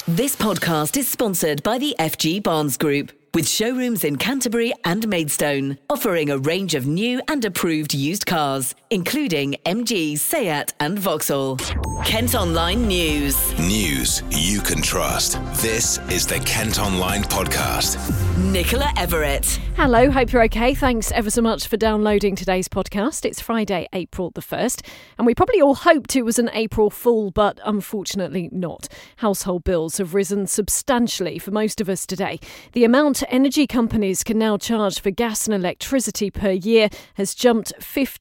This podcast is sponsored by the FG Barnes Group, with showrooms in Canterbury and Maidstone, offering a range of new and approved used cars, including MG, Seat and Vauxhall. Kent Online News. News you can trust. This is the Kent Online Podcast. Nicola Everett. Hello, hope you're okay. Thanks ever so much for downloading today's podcast. It's Friday, April the 1st, and we probably all hoped it was an April Fool, but unfortunately not. Household bills have risen substantially for most of us today. The amount energy companies can now charge for gas and electricity per year has jumped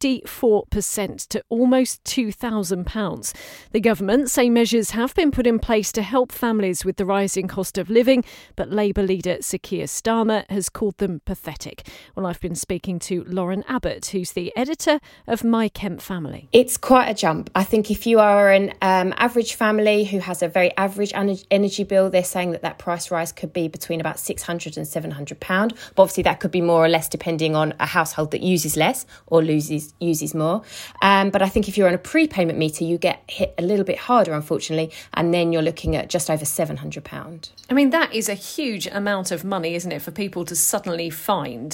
54% to almost £2,000. The government say measures have been put in place to help families with the rising cost of living, but Labour leader Sir Keir Starmer has called them pathetic. Well, I've been speaking to Lauren Abbott, who's the editor of My Kent Family. It's quite a jump. I think if you are an average family who has a very average energy bill, they're saying that price rise could be between about £600 and £700. But obviously that could be more or less depending on a household that uses less or uses more. But I think if you're on a prepayment meter, you get hit a little bit harder, unfortunately, and then you're looking at just over £700. I mean, that is a huge amount of money, isn't it, for people to suddenly find?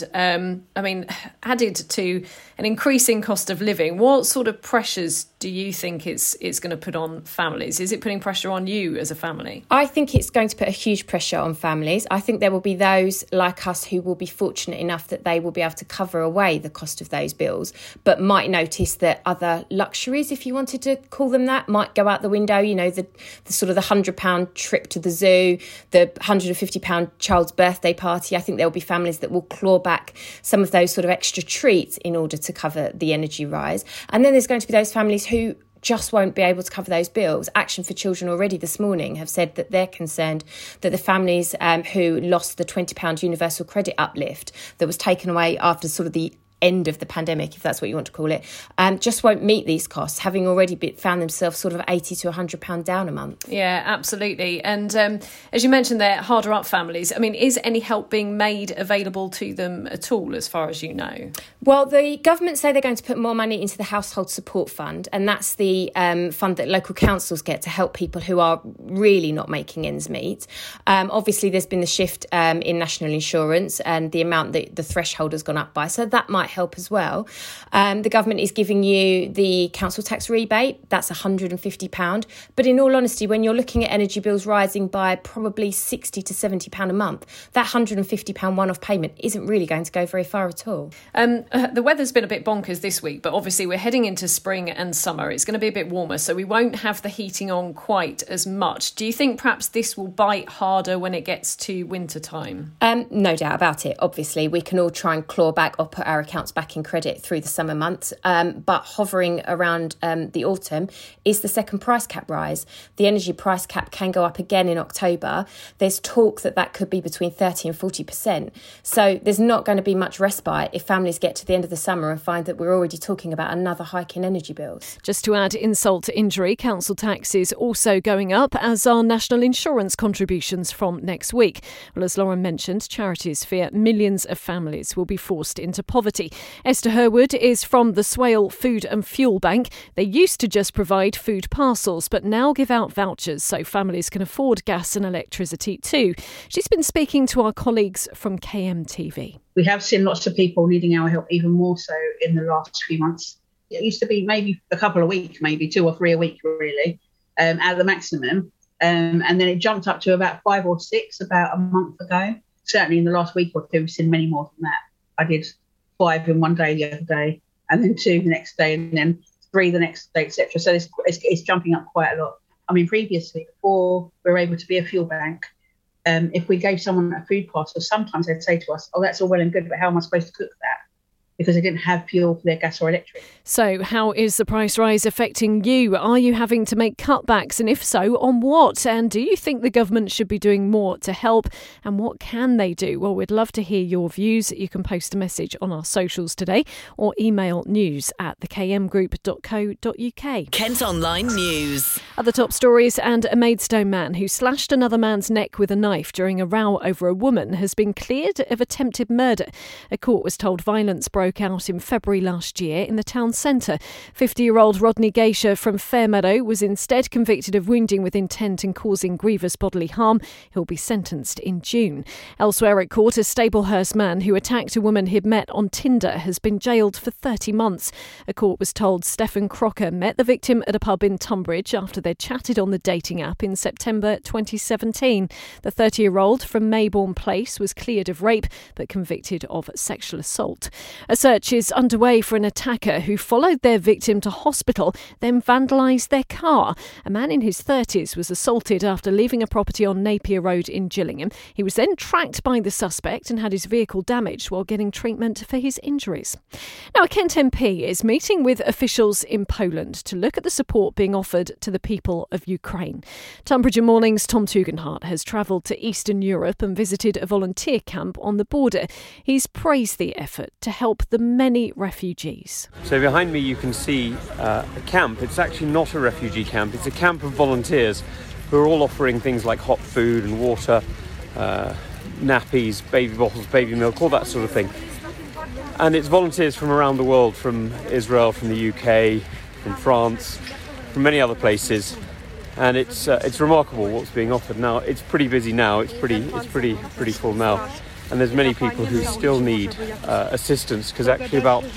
Added to an increasing cost of living, what sort of pressures do you think it's going to put on families? Is it putting pressure on you as a family? I think it's going to put a huge pressure on families. I think there will be those like us who will be fortunate enough that they will be able to cover away the cost of those bills, but might notice that other luxuries, if you wanted to call them that, might go out the window. You know, the sort of the £100 trip to the zoo, the £150 child's birthday party. I think there will be families that will claw back some of those sort of extra treats in order to cover the energy rise. And then there's going to be those families who just won't be able to cover those bills. Action for Children already this morning have said that they're concerned that the families who lost the £20 universal credit uplift that was taken away after sort of the end of the pandemic, if that's what you want to call it, just won't meet these costs, having already found themselves sort of £80 to £100 down a month. Yeah, absolutely. And as you mentioned, they're harder up families. I mean, is any help being made available to them at all, as far as you know? Well, the government say they're going to put more money into the Household Support Fund, and that's the fund that local councils get to help people who are really not making ends meet. Obviously, there's been the shift in national insurance, and the amount that the threshold has gone up by, so that might help as well. The government is giving you the council tax rebate, that's £150. But in all honesty, when you're looking at energy bills rising by probably £60 to £70 a month, that £150 one-off payment isn't really going to go very far at all. The weather's been a bit bonkers this week, but obviously we're heading into spring and summer. It's going to be a bit warmer, so we won't have the heating on quite as much. Do you think perhaps this will bite harder when it gets to winter time? No doubt about it. Obviously, we can all try and claw back or put our accounts back in credit through the summer months, but hovering around the autumn is the second price cap rise. The energy price cap can go up again in October. There's talk that could be between 30 and 40%. So there's not going to be much respite if families get to the end of the summer and find that we're already talking about another hike in energy bills. Just to add insult to injury, council tax is also going up, as are national insurance contributions from next week. Well, as Lauren mentioned, charities fear millions of families will be forced into poverty. Esther Herwood is from the Swale Food and Fuel Bank. They used to just provide food parcels, but now give out vouchers so families can afford gas and electricity too. She's been speaking to our colleagues from KMTV. We have seen lots of people needing our help even more so in the last few months. It used to be maybe a couple a week, maybe 2 or 3 a week, really, at the maximum. And then it jumped up to about 5 or 6 about a month ago. Certainly in the last week or two, we've seen many more than that. I did 5 in one day the other day, and then 2 the next day, and then 3 the next day, etc. So it's jumping up quite a lot. I mean, previously, before we were able to be a fuel bank, if we gave someone a food parcel, sometimes they'd say to us, "Oh, that's all well and good, but how am I supposed to cook that?" Because they didn't have fuel for their gas or electric. So how is the price rise affecting you? Are you having to make cutbacks? And if so, on what? And do you think the government should be doing more to help? And what can they do? Well, we'd love to hear your views. You can post a message on our socials today or email news@thekmgroup.co.uk. Kent Online News. Other top stories, and a Maidstone man who slashed another man's neck with a knife during a row over a woman has been cleared of attempted murder. A court was told violence broke broke out in February last year in the town centre. 50-year-old Rodney Geisha from Fairmeadow was instead convicted of wounding with intent and causing grievous bodily harm. He'll be sentenced in June. Elsewhere at court, a Staplehurst man who attacked a woman he'd met on Tinder has been jailed for 30 months. A court was told Stephen Crocker met the victim at a pub in Tunbridge after they'd chatted on the dating app in September 2017. The 30-year-old from Maybourne Place was cleared of rape but convicted of sexual assault. A search is underway for an attacker who followed their victim to hospital, then vandalised their car. A man in his 30s was assaulted after leaving a property on Napier Road in Gillingham. He was then tracked by the suspect and had his vehicle damaged while getting treatment for his injuries. Now, a Kent MP is meeting with officials in Poland to look at the support being offered to the people of Ukraine. Tunbridge Morning's Tom Tugendhat has travelled to Eastern Europe and visited a volunteer camp on the border. He's praised the effort to help the many refugees. So behind me you can see a camp. It's actually not a refugee camp, it's a camp of volunteers who are all offering things like hot food and water, nappies, baby bottles, baby milk, all that sort of thing. And it's volunteers from around the world, from Israel, from the UK, from France, from many other places. And it's remarkable what's being offered now. It's pretty busy now. It's pretty full now, and there's many people who still need assistance, because actually about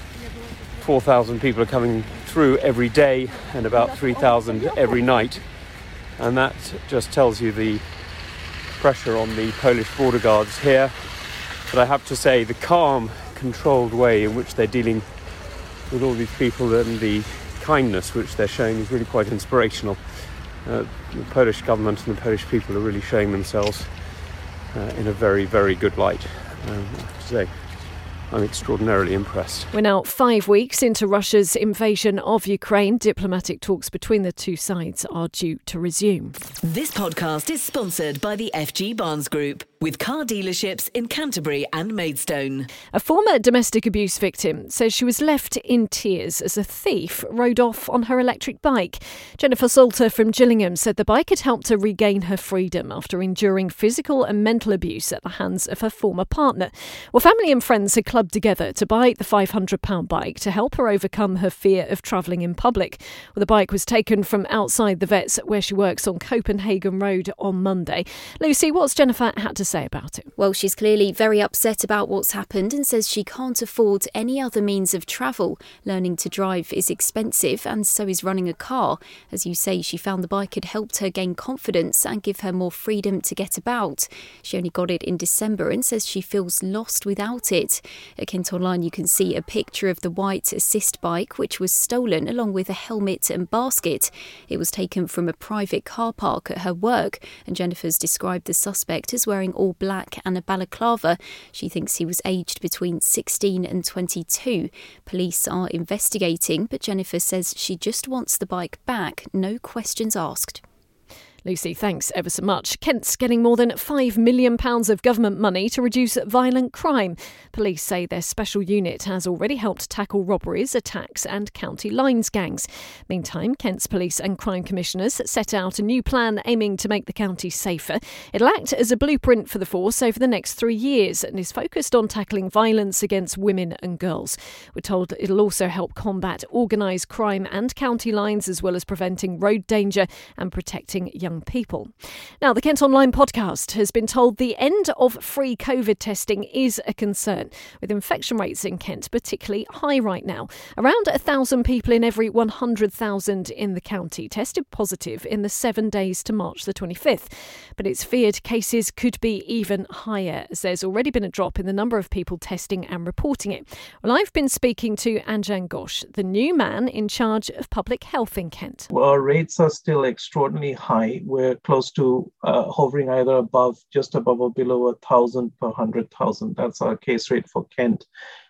4,000 people are coming through every day, and about 3,000 every night, and that just tells you the pressure on the Polish border guards here. But I have to say, the calm, controlled way in which they're dealing with all these people and the kindness which they're showing is really quite inspirational. The Polish government and the Polish people are really showing themselves in a very, very good light. I have to say, I'm extraordinarily impressed. We're now 5 weeks into Russia's invasion of Ukraine. Diplomatic talks between the two sides are due to resume. This podcast is sponsored by the FG Barnes Group, with car dealerships in Canterbury and Maidstone. A former domestic abuse victim says she was left in tears as a thief rode off on her electric bike. Jennifer Salter from Gillingham said the bike had helped her regain her freedom after enduring physical and mental abuse at the hands of her former partner. Well, family and friends had clubbed together to buy the £500 bike to help her overcome her fear of travelling in public. Well, the bike was taken from outside the vets where she works on Copenhagen Road on Monday. Lucy, what's Jennifer had to say about it? Well, she's clearly very upset about what's happened and says she can't afford any other means of travel. Learning to drive is expensive, and so is running a car. As you say, she found the bike had helped her gain confidence and give her more freedom to get about. She only got it in December and says she feels lost without it. At Kent Online, you can see a picture of the white assist bike, which was stolen along with a helmet and basket. It was taken from a private car park at her work, and Jennifer's described the suspect as wearing all black and a balaclava. She thinks he was aged between 16 and 22. Police are investigating, but Jennifer says she just wants the bike back, no questions asked. Lucy, thanks ever so much. Kent's getting more than £5 million of government money to reduce violent crime. Police say their special unit has already helped tackle robberies, attacks and county lines gangs. Meantime, Kent's police and crime commissioners set out a new plan aiming to make the county safer. It'll act as a blueprint for the force over the next 3 years and is focused on tackling violence against women and girls. We're told it'll also help combat organised crime and county lines, as well as preventing road danger and protecting young people. Now, the Kent Online podcast has been told the end of free COVID testing is a concern, with infection rates in Kent particularly high right now. Around 1,000 people in every 100,000 in the county tested positive in the 7 days to March the 25th. But it's feared cases could be even higher, as there's already been a drop in the number of people testing and reporting it. Well, I've been speaking to Anjan Ghosh, the new man in charge of public health in Kent. Well, our rates are still extraordinarily high. We're close to hovering either just above or below 1,000 per 100,000. That's our case rate for Kent,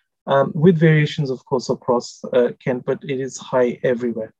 with variations, of course, across Kent, but it is high everywhere.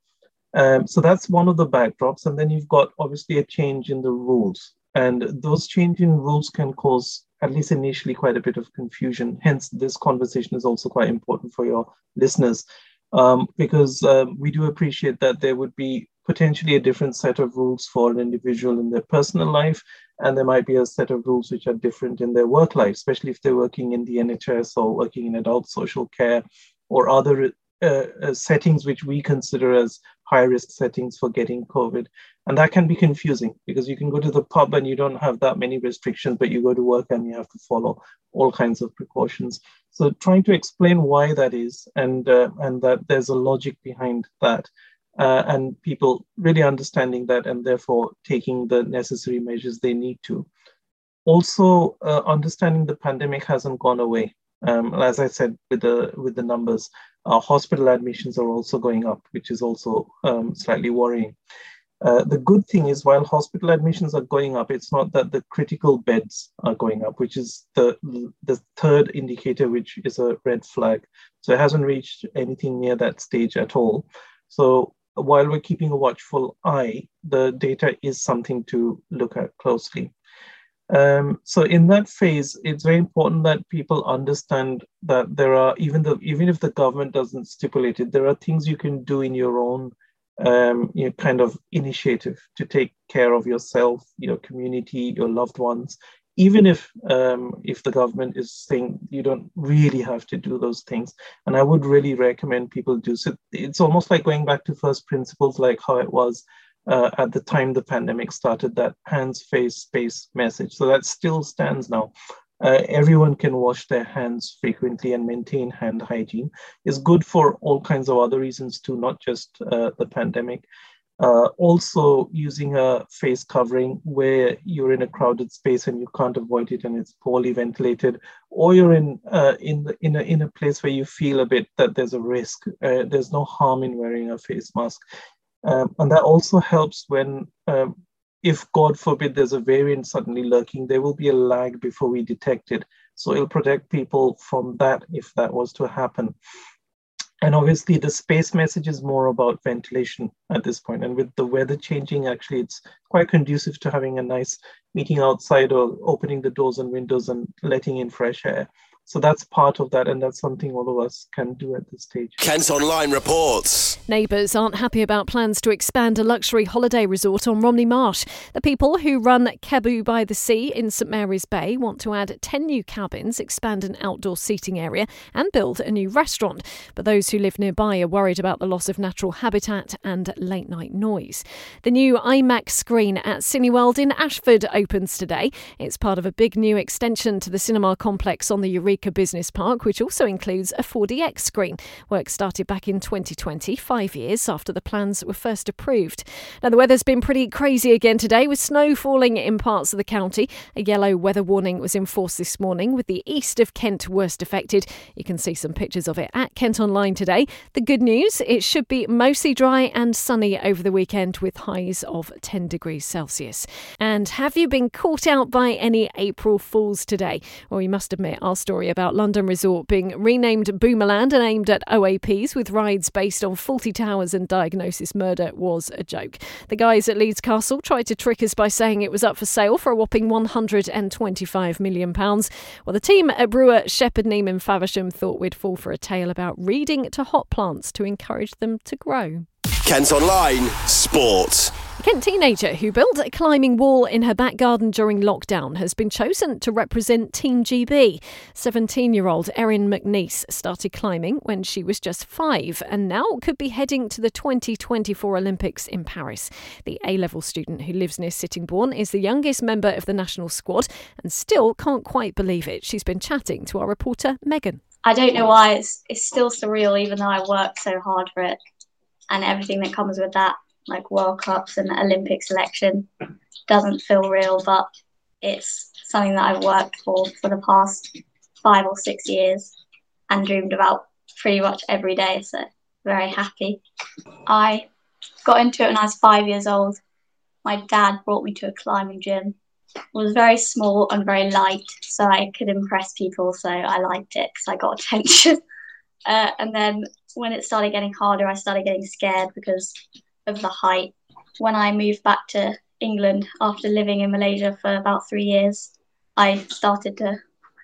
So that's one of the backdrops. And then you've got, obviously, a change in the rules. And those changing rules can cause, at least initially, quite a bit of confusion. Hence, this conversation is also quite important for your listeners, because we do appreciate that there would be potentially a different set of rules for an individual in their personal life, and there might be a set of rules which are different in their work life, especially if they're working in the NHS or working in adult social care or other settings which we consider as high-risk settings for getting COVID. And that can be confusing because you can go to the pub and you don't have that many restrictions, but you go to work and you have to follow all kinds of precautions. So trying to explain why that is and that there's a logic behind that. And people really understanding that and therefore taking the necessary measures they need to. Also, understanding the pandemic hasn't gone away. As I said, with the numbers, hospital admissions are also going up, which is also slightly worrying. The good thing is, while hospital admissions are going up, it's not that the critical beds are going up, which is the third indicator, which is a red flag. So it hasn't reached anything near that stage at all. So while we're keeping a watchful eye, the data is something to look at closely. So in that phase, it's very important that people understand that there are, even if the government doesn't stipulate it, there are things you can do in your own kind of initiative to take care of yourself, your community, your loved ones, even if the government is saying you don't really have to do those things. And I would really recommend people do so. It's almost like going back to first principles, like how it was at the time the pandemic started, that hands, face, space message. So that still stands now. Everyone can wash their hands frequently and maintain hand hygiene. It's good for all kinds of other reasons too, not just the pandemic. Also using a face covering where you're in a crowded space and you can't avoid it and it's poorly ventilated, or you're in a place where you feel a bit that there's a risk. There's no harm in wearing a face mask. And that also helps when, if God forbid there's a variant suddenly lurking, there will be a lag before we detect it. So it'll protect people from that if that was to happen. And obviously the space message is more about ventilation at this point. And with the weather changing, actually, it's quite conducive to having a nice meeting outside or opening the doors and windows and letting in fresh air. So that's part of that, and that's something all of us can do at this stage. Kent Online reports. Neighbours aren't happy about plans to expand a luxury holiday resort on Romney Marsh. The people who run Cebu by the Sea in St Mary's Bay want to add 10 new cabins, expand an outdoor seating area and build a new restaurant. But those who live nearby are worried about the loss of natural habitat and late-night noise. The new IMAX screen at Cineworld in Ashford opens today. It's part of a big new extension to the cinema complex on the Eureka Business Park, which also includes a 4DX screen. Work started back in 2020, 5 years after the plans were first approved. Now, the weather's been pretty crazy again today, with snow falling in parts of the county. A yellow weather warning was enforced this morning, with the east of Kent worst affected. You can see some pictures of it at Kent Online today. The good news, it should be mostly dry and sunny over the weekend, with highs of 10 degrees Celsius. And have you been caught out by any April Fools today? Well, you must admit, our story about London Resort being renamed Boomerland and aimed at OAPs with rides based on Fawlty Towers and Diagnosis Murder was a joke. The guys at Leeds Castle tried to trick us by saying it was up for sale for a whopping £125 million. Well, the team at brewer Shepherd Neame and Faversham thought we'd fall for a tale about reading to hot plants to encourage them to grow. Kent Online Sport. A Kent teenager who built a climbing wall in her back garden during lockdown has been chosen to represent Team GB. 17-year-old Erin McNeice started climbing when she was just 5 and now could be heading to the 2024 Olympics in Paris. The A-level student who lives near Sittingbourne is the youngest member of the national squad and still can't quite believe it. She's been chatting to our reporter Megan. I don't know why it's still surreal, even though I worked so hard for it and everything that comes with that. Like World Cups and Olympic selection doesn't feel real, but it's something that I've worked for the past 5 or 6 years and dreamed about pretty much every day, so very happy. I got into it when I was 5 years old. My dad brought me to a climbing gym. It was very small and very light, so I could impress people, so I liked it because I got attention. And then when it started getting harder, I started getting scared because of the height. When I moved back to England after living in Malaysia for about 3 years, I started to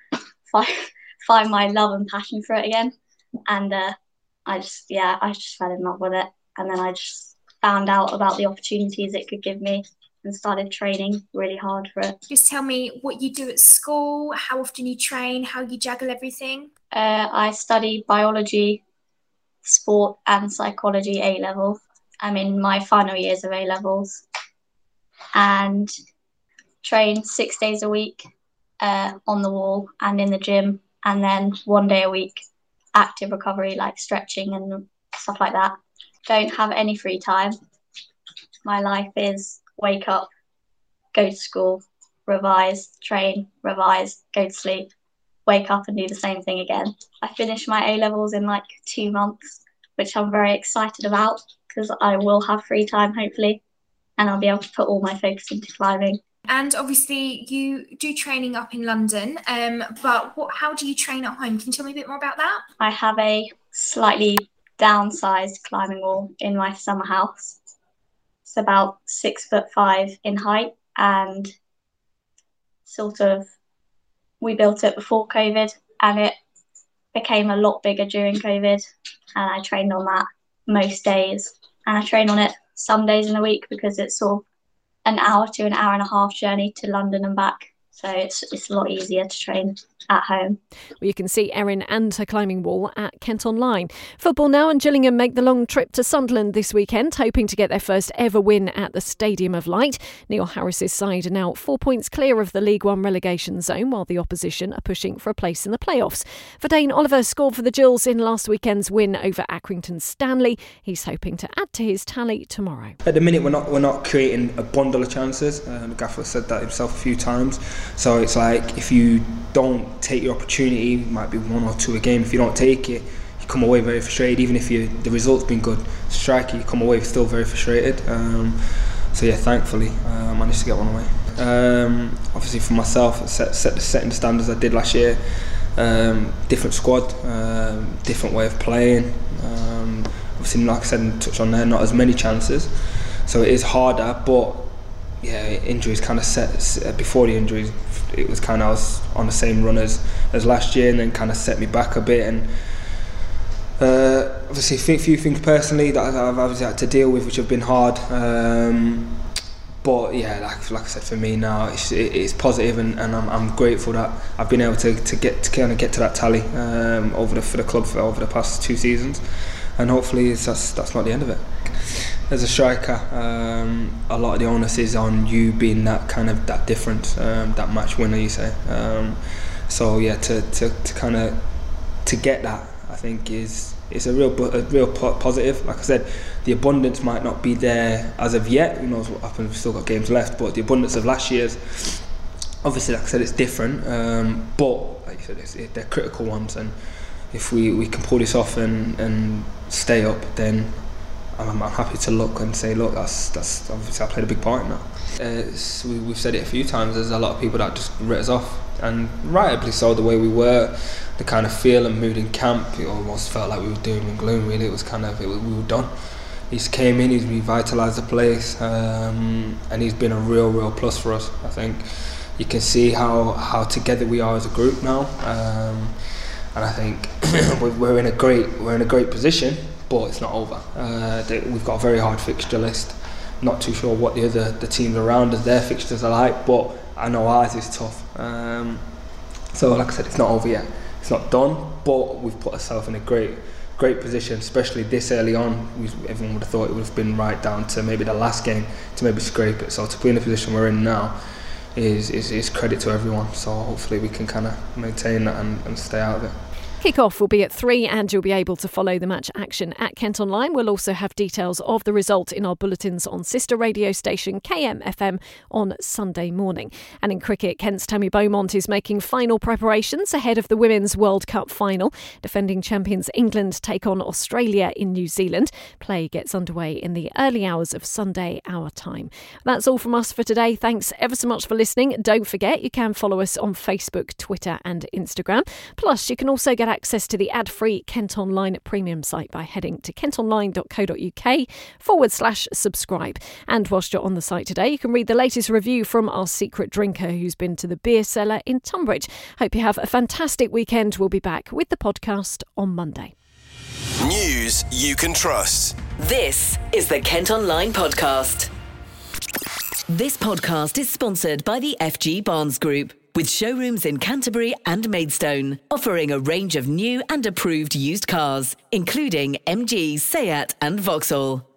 find my love and passion for it again, and I just fell in love with it, and then I just found out about the opportunities it could give me and started training really hard for it. Just tell me what you do at school, how often you train, how you juggle everything. I study biology, sport and psychology A-level. I'm in my final years of A-levels and train 6 days a week on the wall and in the gym, and then 1 day a week active recovery like stretching and stuff like that. Don't have any free time. My life is wake up, go to school, revise, train, revise, go to sleep, wake up and do the same thing again. I finished my A-levels in like 2 months, which I'm very excited about because I will have free time hopefully, and I'll be able to put all my focus into climbing. And obviously you do training up in London, but how do you train at home? Can you tell me a bit more about that? I have a slightly downsized climbing wall in my summer house. It's about 6'5" in height, and we built it before COVID and it became a lot bigger during COVID, and I trained on that most days, and I train on it some days in the week because it's sort of an hour to an hour and a half journey to London and back. So it's a lot easier to train at home. Well, you can see Erin and her climbing wall at Kent Online. Football now, and Gillingham make the long trip to Sunderland this weekend, hoping to get their first ever win at the Stadium of Light. Neil Harris's side are now 4 points clear of the League One relegation zone, while the opposition are pushing for a place in the playoffs. Verdane Oliver scored for the Gills in last weekend's win over Accrington Stanley. He's hoping to add to his tally tomorrow. At the minute, we're not creating a bundle of chances. The gaffer said that himself a few times. So it's like if you don't take your opportunity, it might be 1 or 2 a game. If you don't take it, you come away very frustrated. Even if the result's been good, striker, you come away still very frustrated. So yeah, thankfully I managed to get one away. Obviously for myself, setting the standards I did last year. Different squad, different way of playing. Obviously, like I said and touched on there, not as many chances, so it is harder. But yeah, injuries kind of set before the injuries. It was kind of I was on the same run as last year, and then kind of set me back a bit. And obviously, a few things personally that I've obviously had to deal with, which have been hard. But yeah, like I said, for me now, it's positive, and I'm grateful that I've been able to get to that tally for the club over the past 2 seasons, and hopefully that's not the end of it. As a striker, a lot of the onus is on you being that difference, that match winner, you say. So yeah, to get that, I think is a real positive. Like I said, the abundance might not be there as of yet. Who knows what happens? We've still got games left, but the abundance of last year's, obviously, like I said, it's different. But like you said, they're critical ones, and if we can pull this off and stay up, then I'm happy to look and say, look, that's obviously I played a big part in that. We've said it a few times. There's a lot of people that just writ us off, and rightly so. The way we were, the kind of feel and mood in camp, it almost felt like we were doom and gloom. Really, we were done. He's came in, he's revitalised the place, and he's been a real plus for us. I think you can see how together we are as a group now, and I think we're in a great position. But it's not over. We've got a very hard fixture list. Not too sure what the teams around us, their fixtures are like, but I know ours is tough. So like I said, it's not over yet. It's not done, but we've put ourselves in a great position, especially this early on. Everyone would have thought it would have been right down to maybe the last game to maybe scrape it. So to be in the position we're in now is credit to everyone. So hopefully we can kind of maintain that and stay out of it. Kick-off will be at 3 and you'll be able to follow the match action at Kent Online. We'll also have details of the result in our bulletins on sister radio station KMFM on Sunday morning. And in cricket, Kent's Tammy Beaumont is making final preparations ahead of the Women's World Cup final. Defending champions England take on Australia in New Zealand. Play gets underway in the early hours of Sunday our time. That's all from us for today. Thanks ever so much for listening. Don't forget you can follow us on Facebook, Twitter and Instagram. Plus you can also get access to the ad-free Kent Online premium site by heading to kentonline.co.uk/subscribe. And whilst you're on the site today, you can read the latest review from our secret drinker who's been to the beer cellar in Tunbridge. Hope you have a fantastic weekend. We'll be back with the podcast on Monday. News you can trust. This is the Kent Online Podcast. This podcast is sponsored by the FG Barnes Group, with showrooms in Canterbury and Maidstone, offering a range of new and approved used cars, including MG, Seat and Vauxhall.